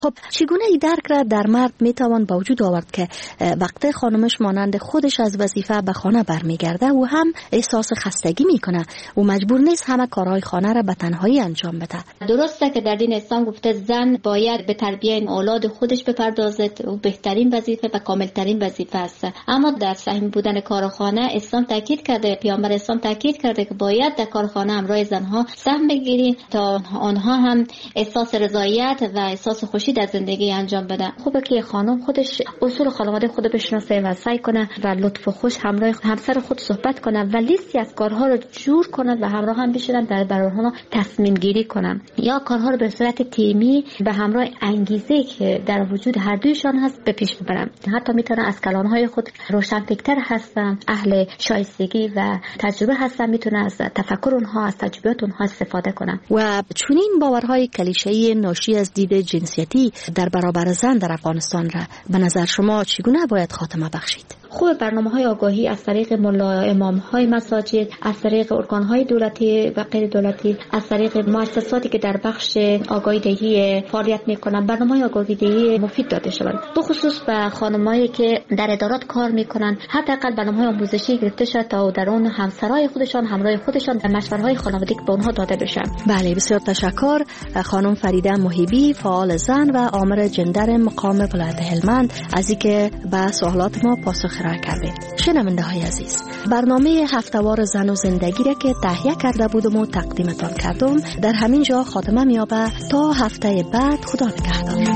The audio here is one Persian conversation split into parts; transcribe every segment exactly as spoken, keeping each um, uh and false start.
خب چگونه ای درک را در مرد میتوان با وجود آورد که وقتی خانمش مانند خودش از وظیفه به خانه برمیگرده و هم احساس خستگی میکنه و مجبور نیست همه کارهای خانه را به تنهایی انجام بده؟ درسته که در دین اسلام گفته زن باید به تربیت این اولاد خودش بپردازد و بهترین وظیفه و کاملترین وظیفه است، اما در صحیح بودن کار خانه اسلام تاکید کرده، پیامبر اسلام تاکید کرده که باید در کار خانه همراه زنها سهم بگیری تا آنها هم احساس رضایت و احساس خوشی در زندگی انجام بدن. خوبه که خانم خودش اصول خانواده خود بشناسه و سعی کنه و لطف و خوش همراه همسر خود صحبت کنه و لیستی از کارها رو جور کنه و همراه هم بشینن در برای اونها تصمیم گیری کنن یا کارها رو به صورت تیمی به همراه انگیزه که در وجود هر دویشان هست به پیش ببرن. حتی میتونن از کلامهای خود روشنفکر هستن، اهل شایستگی و تجربه هستن، میتونن از تفکر اونها از تجربیات اونها استفاده کنن. و چنین باورهای کلیشه‌ای ناشی از دید جنسیتی در برابر زن در افغانستان را به نظر شما چگونه باید خاتمه بخشید؟ خوب برنامه‌های آگاهی از طریق ملا امام‌های مساجد، از طریق ارگان‌های دولتی و غیر دولتی، از طریق مؤسساتی که در بخش آگاهی دهی فعالیت می‌کنند، برنامه‌های آگاهی دهی مفید داده شود. به خصوص به خانمایی که در ادارات کار می‌کنند، حداقل برنامه‌های آموزشی گرفته شود تا در اون همسرای خودشان، همراه خودشان در مشوره‌های خانوادگی به اونها داده بشه. بله، بسیار تشکر خانم فریده محبی، فعال زن و آمر جندر مقام ولایت هلمند، از اینکه به سوالات ما پاسخ را کرده. شنونده های عزیز، برنامه هفتهوار زن و زندگی را که تهیه کرده بودم و تقدیمتان کردم در همین جا خاتمه می‌یابد. تا هفته بعد، خدا نگهدار.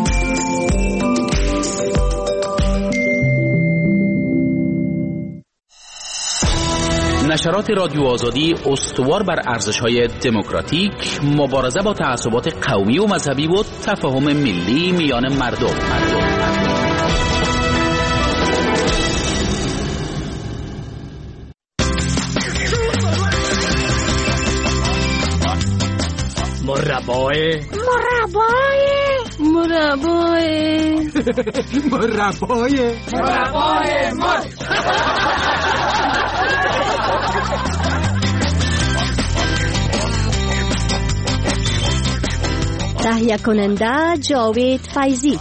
نشرات رادیو آزادی استوار بر ارزش‌های دموکراتیک، مبارزه با تعصبات قومی و مذهبی و تفاهم ملی میان مردم. مردم. مربای مربای مربای مربای مربای مر تهیه کننده جاوید فیضی.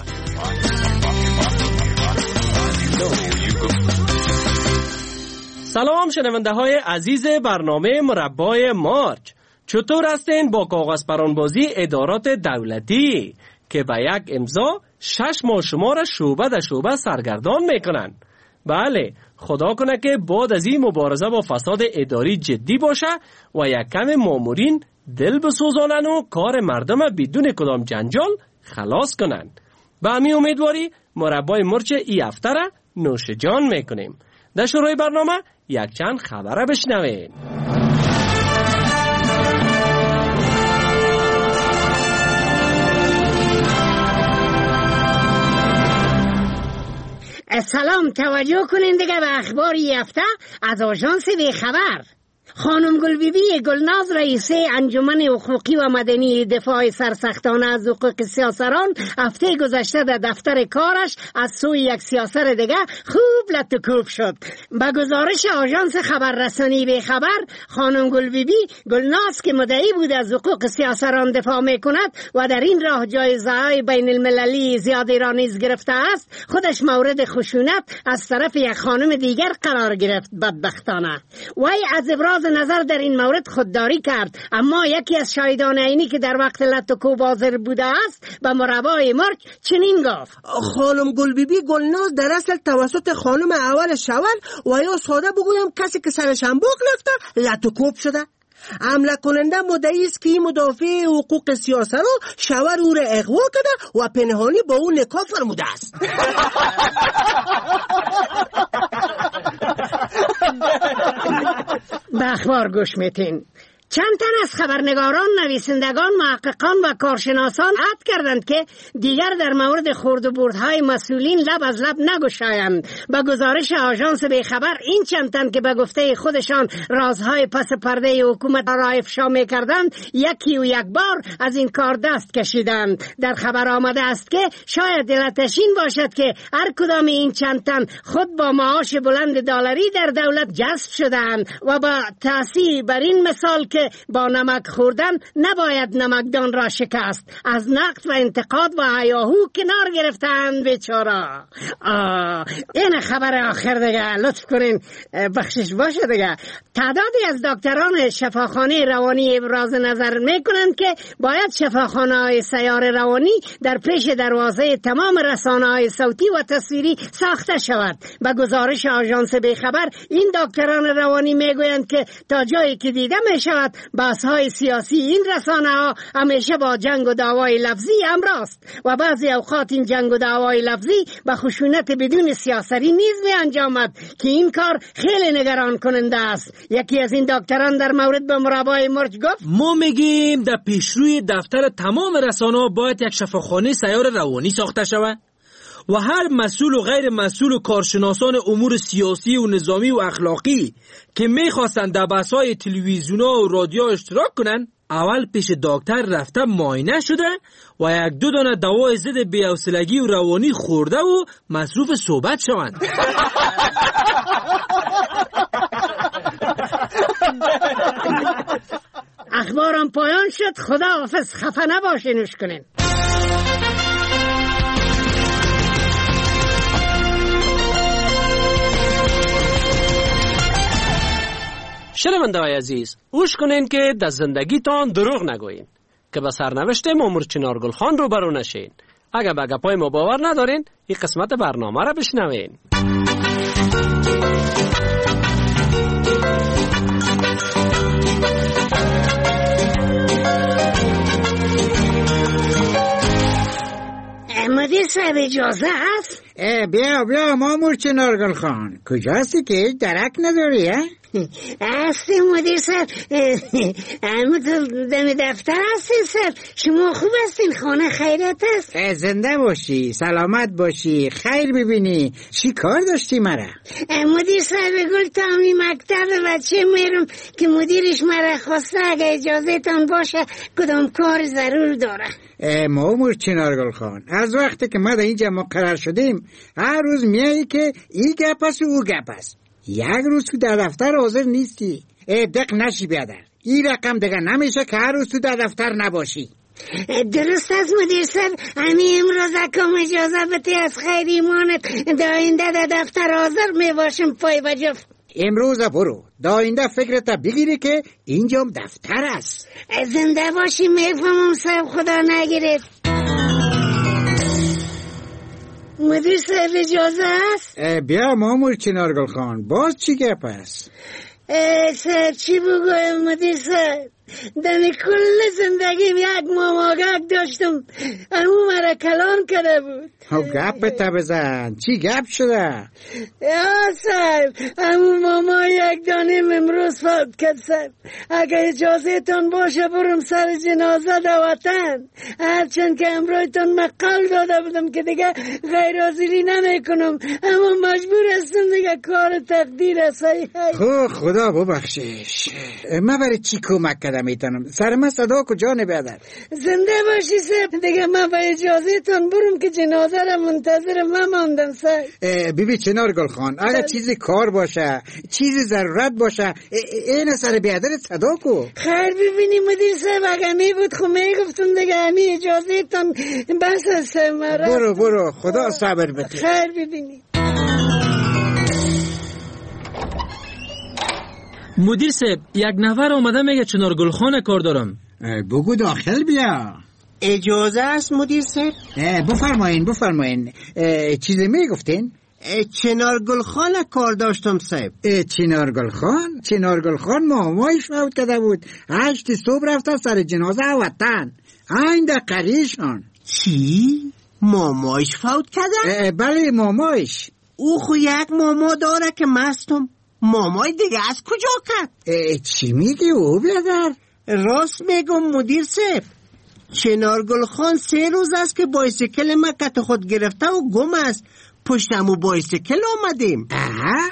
سلام شنونده های عزیز برنامه مربای مارچ، چطور هستین با کاغذ پرانبازی ادارات دولتی که به یک امضا شش ماه شما را شعبه در شعبه سرگردان میکنن؟ بله، خدا کنه که بعد از این مبارزه با فساد اداری جدی باشه و یک کم مامورین دل بسوزانن و کار مردم بدون کدام جنجال خلاص کنن. به همین امیدواری مربای مرچ ای هفته را نوش جان میکنیم. در شروع برنامه یک چند خبره بشنوین. سلام، توجه کنین دیگه به اخبار این هفته از آژانس بی خبر. خانم گلبیبی گلناز رئیسه انجمن حقوقی و مدنی دفاع سرسختانه از حقوق سیاسران هفته گذشته در دفتر کارش از سوی یک سیاسر دیگه خوب لطکوب شد. با گزارش آژانس خبررسانی به خبر، خانم گلبیبی گلناز که مدعی بود از حقوق سیاسران دفاع میکند و در این راه جایزه‌های بین المللی زیادی را نیز گرفته است، خودش مورد خشونت از طرف یک خانم دیگر قرار گرفت. بدبختانه وی از ابراز نظر در این مورد خودداری کرد، اما یکی از شاهدان عینی که در وقت لطکوب حاضر بوده است به مربای مرچ چنین گفت: خانم گلبیبی گلناز در اصل توسط خانم اول شول و یا ساده بگویم کسی که سرش هم بغلفته لطکوب شده. حمله کننده مدعی است که این مدافع حقوق سیاسران شوهر او را اغوا کرده و پنهانی با او نکاح فرموده است. به اخبار گوش میتین. چند تن از خبرنگاران، نویسندگان، محققان و کارشناسان عهد کردند که دیگر در مورد خورد و بردهای مسئولین لب از لب نگشایند. با گزارش آژانس به خبر، این چند تن که به گفته خودشان رازهای پس پرده حکومت را افشا می‌کردند، یکی و یک بار از این کار دست کشیدند. در خبر آمده است که شاید علتش این باشد که هر کدام این چند تن خود با معاش بلند دلاری در دولت جذب شدند و با تأثیر بر این مثال که که با نمک خوردن نباید نمکدان را شکست. از نقد و انتقاد و هیاهو کنار گرفتند بیچارا. این خبر آخر دیگه، لطف کنین بخشش باشه دیگه. تعدادی از دکتران شفاخانه روانی ابراز نظر میکنند که باید شفاخانه های سیار روانی در پیش دروازه تمام رسانه های صوتی و تصویری ساخته شود. به گزارش آژانس بیخبر، این دکتران روانی میگویند که تا جایی که دیده میشود بحث های سیاسی این رسانه ها همیشه با جنگ و دعوای لفظی همراست و بعضی اوقات این جنگ و دعوای لفظی به خشونت بدون سیاسری نیز می انجامد که این کار خیلی نگران کننده است. یکی از این دکتران در مورد به مربای مرج گفت: ما میگیم در پیشروی دفتر تمام رسانه ها باید یک شفاخانه سیار روانی ساخته شود و هر مسئول و غیر مسئول و کارشناسان امور سیاسی و نظامی و اخلاقی که میخواستن در بحث‌های تلویزیون و رادیو اشتراک کنن اول پیش دکتر رفته معاینه شده و یک دو دانه دوای ضد بی‌حوصلگی و روانی خورده و مصروف صحبت شوند. اخبارم پایان شد. خدا حافظ. خفه نباشینش کنین. شنونده های عزیز، اوش کنین که در زندگیتان دروغ نگوین که به سرنوشت مامور چنارگل خان رو برو نشین. اگر به گپای ما باور ندارین، این قسمت برنامه را بشنوین. مدیر صاحب اجازه هست؟ بیا بیا مامور چنارگل خان، کجاستی که درک نداری؟ هستی مدیر صاحب. همون تو دم دفتر هستی صاحب. شما خوب هستین؟ خانه خیرت است؟ زنده باشی، سلامت باشی، خیر ببینی. چی کار داشتی مرا؟ مدیر صاحب گل تامی مکتب بچه میرم که مدیرش مرا خواسته اگه اجازه تان باشه کدام کار ضرور داره. مامور چنارگل خان، از وقتی که ما در اینجا مقرر شدیم هر روز میایی که این گپ است و او گپ است. یک روز تو در دفتر حاضر نیستی. دق نشی بیادر. این رقم دیگه نمیشه که هر روز تو در دفتر نباشی. درست است مدیر صاحب. همین امروز اکم اجازه بده از خیر ایمانت داینده در دفتر حاضر میباشم پای بجف. امروز برو داینده فکرت بگیری که اینجام دفتر است. زنده باشی. میفهمم صاحب، خدا نگیرد. مدیر صاحب اجازه هست؟ بیا مامور چنارگل خان، باز چی گپ است؟ صاحب چی بگویم مدیر صاحب؟ دمی کل زندگیم یک ماماگک داشتم، امو مرا کلان کرده بود. گپ تا بزن، چی گپ شده؟ یا صاحب، امو ماما یک دانیم امروز فوت کرد صاحب. اگه اجازه تان باشه برم سر جنازه در وطن، هرچند که امروز تان مقال داده بودم که دیگه غیر حاضری نمی کنم، اما مجبور هستم دیگه کار تقدیر است. خو خدا ببخشش، من برای چی کمک کردم میتونم؟ سر من صدا کجا نبیادر؟ زنده باشی صاحب. دیگه من با اجازه تان برم که جنازه را منتظر من ماندم صاحب. بیبی چنارگل خان، اگر چیزی کار باشه، چیزی ضرورت باشه، این سر بیادر صدا کو. خیر ببینی مدیر صاحب، اگه می بود خو میگفتم دیگه همی اجازه تان بس است مرا. برو برو، خدا صبر بده. خیر ببینی. مدیر صاحب، یک نفر آمده میگه چنارگل خان کار دارم. بگو داخل بیا. اجازه است مدیر صاحب؟ بفرمایین بفرمایین. چیزی میگفتین؟ چنارگل خان کار داشتم صاحب. چنارگل خان؟ چنارگل خان مامایش فوت کرده بود، هشت صبح رفتن سر جنازه وطن، این در قریشان. چی؟ مامایش فوت کرده؟ بله مامایش. او خو یک ماما داره که مستم، مامای دیگه از کجا کرد؟ چی میگی او بیادر؟ راست میگم مدیر صاحب. چنارگل خان سه روز است که بایسیکل ما کت خود گرفته و گم است، پشتم و بایسیکل آمدیم. آها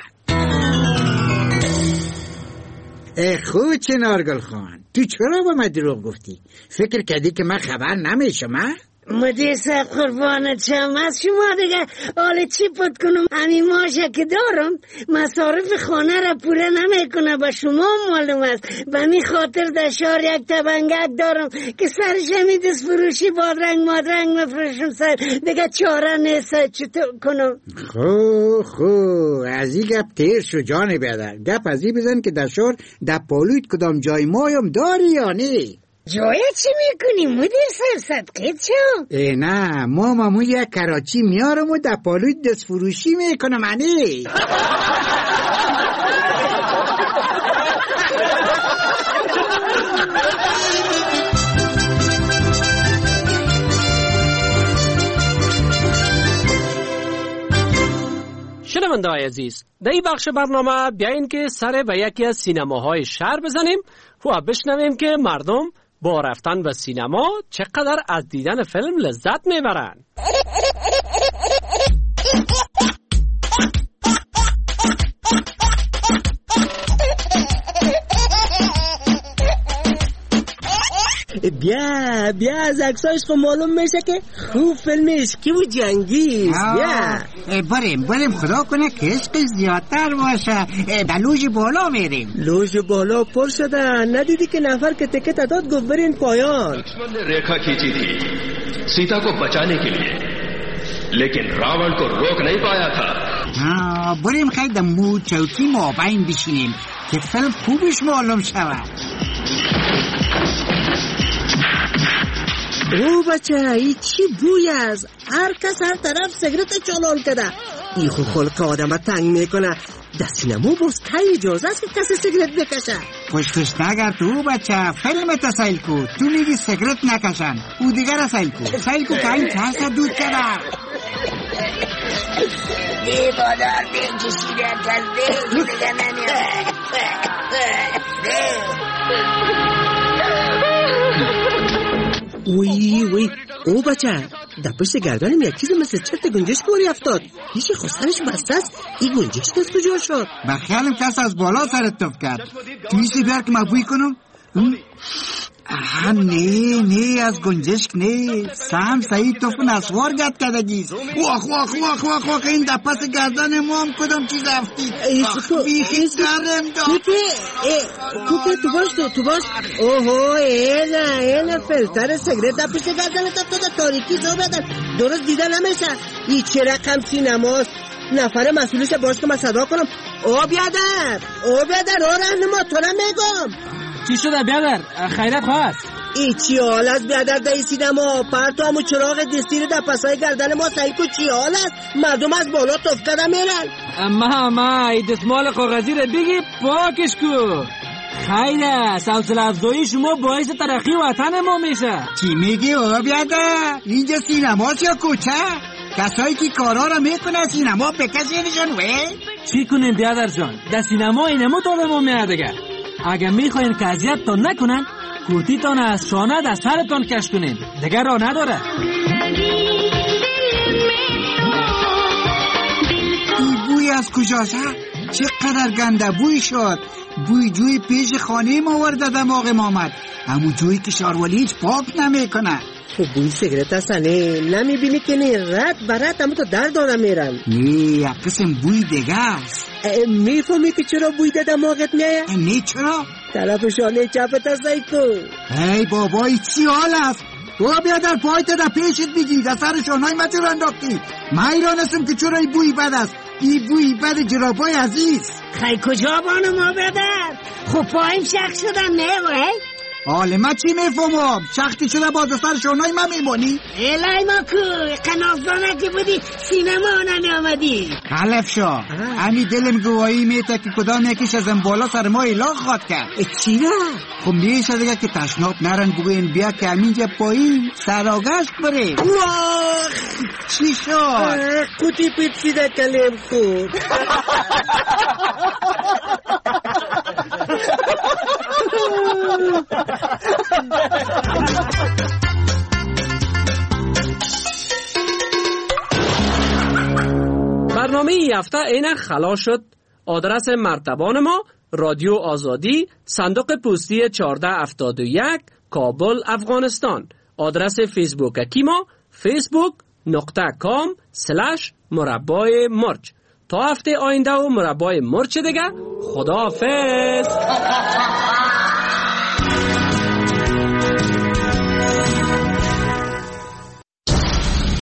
خود چنارگل خان، تو چرا با من دروغ گفتی؟ فکر کردی که من خبر نمیشم؟ مدیر صاحب قربانت شم از شما دیگه حالا چی پد کنم؟ همین ماشه که دارم مصارف خانه را پوره نمیکنه، به شما معلوم است. به می خاطر در شهر یک تبنگک دارم که سرش همی دست فروشی بادرنگ مادرنگ مفروشم سر دیگه چاره نیست. چطور کنم؟ خو خو از این گپ تیر شو جان بیادر. گپ از این بزن که در شهر در پالویت کدام جای مایم داری یا نه؟ جای چی میکنی مدیر صاحب صدقیت شو؟ ای نه ما مامو یک کراچی میارم و در پالویت دست فروشی میکنم انی. شنونده های عزیز، در این بخش برنامه بیاین که سر به یکی از سینماهای شهر بزنیم و بشنویم که مردم با رفتن به سینما چقدر از دیدن فیلم لذت میبرن. بیا بیا از عکساش خب معلوم میشه که خوب فیلم عشقی و جنگی است. بیا بریم بریم خدا کنه که عشق زیادتر باشه. در لوژ بالا میریم. لوژ بالا پر شده، ندیدی که نفر که تکت داد گفت برین پایان. लक्ष्मण ने रेखा खींची थी सीता को बचाने के लिए, लेकिन रावण को रोक नहीं पाया था. بریم خیلی مو چوکی مابین بشینیم که فیلم خوبش معلوم شود. او بچه ای چی بوی است؟ هر کس هر طرف سیگرت چالان کرده. ای خود خلق آدم تنگ میکنه. در سینما باز که اجازه است که کسی سیگرت بکشه؟ خوشخوش نگر تو بچه، فیلم تا سیل کو. تو میگی سیگرت نکشن، او دیگر را سیل کو. سیل کو که این چند سا دود کرده. دی بادار بینکشیده کل دی دیگه نمیاد. وی وی او بچه در پشت گردنم یک چیز مثل چرت گنجش کوری افتاد. هیچی خواستنش بسته است. این گنجش دست کجا شد؟ بخیالم کس از بالا سرت توف کرد. تویسی بیار که ما بوی کنم. آه نه نه از گنجشک نه. سام سعید توف نسوار گرد کردگیست. واخ واخ واخ واخ واخ این در پس گردن ما هم کدام چیز افتی. بیخی سرم داد. کوکه کوکه تو باش تو تو باش. اوهو اینا اینا فلتر سیگرت در پشت گردن افتاده. تاریکی زو بدن درست دیده نمیشه. این چه رقم سینماست؟ نفر مسئولش باش که من صدا کنم. او بیادر او بیادر او رهنما تو نمیگم. چی شده بیادر؟ خیرت خواست؟ ای چی حال است بیادر در این سینما؟ پرتو همو چراغ دستی رو در پسای گردن ما سعی کو چی حال است؟ مردم از بالا توف کرده میرن. اما اما ای دستمال کاغذی رو بگی پاکش کو. خیره سلسله افزایی شما باعث ترقی وطن ما میشه. چی میگی او بیادر؟ اینجا سینماست یا کوچه؟ کسایی که کارا را میکنه سینما بکشینشون وی؟ چی کنین بیادر جان؟ در سینما اینمو تا به ما میادگه. اگه میخواین که اذیت تان نکنن کورتی تان از شانه در سرتان کش کنین. دیگر را نداره. این بوی از کجاست؟ چقدر گنده بوی شد. بوی جوی پیش خانه ما ورده دماغ ما آمد. همون جوی که شارولی هیچ پاک نمیکنه. خب بوی سیگرت هستن نمیبینی که نه رد برد همون تو در دارم میرن. نه یک قسم بوی دیگه است. میفهمی که چرا بوی ده دماغت میایه؟ نه چرا؟ طرف شانه چپت است ایکو. ای بابای چی حال است؟ تو بیا در پایت در پیشت بگی در سر شانهای ما چرا انداختی؟ من ایرانستم که چرا ای بوی بد است. ای بوی بد جرابای عزیز. خیلی کجا بانو ما بدر؟ خب پایم شخص شدن نه وی؟ حاله ما چی میفهمم؟ شخصی شده باز سر شانهای ما میمونی؟ الهی ما کو قنافدانه که بودی سینما نمی آمدی. حلف شو. همی دلم گواهی میته که کدام یکیش از این بالا سر ما ایلاغ خواد کرد. چی نه؟ خب میشه دیگه که تشناب نرن بگوین بیا که همینجا پایین سراغشت بره. واخ چی شد؟ کتی پیچیده کلم خود. برنامه این هفته اینه خلاص شد. آدرس مرتبان ما رادیو آزادی، صندوق پستی چهارده هفتاد و یک، کابل، افغانستان. آدرس فیسبوک کی ما فیسبوک نقطه کام سلش مربای مرچ. تا هفته آینده و مربای مرچ دیگه، خداحافظ.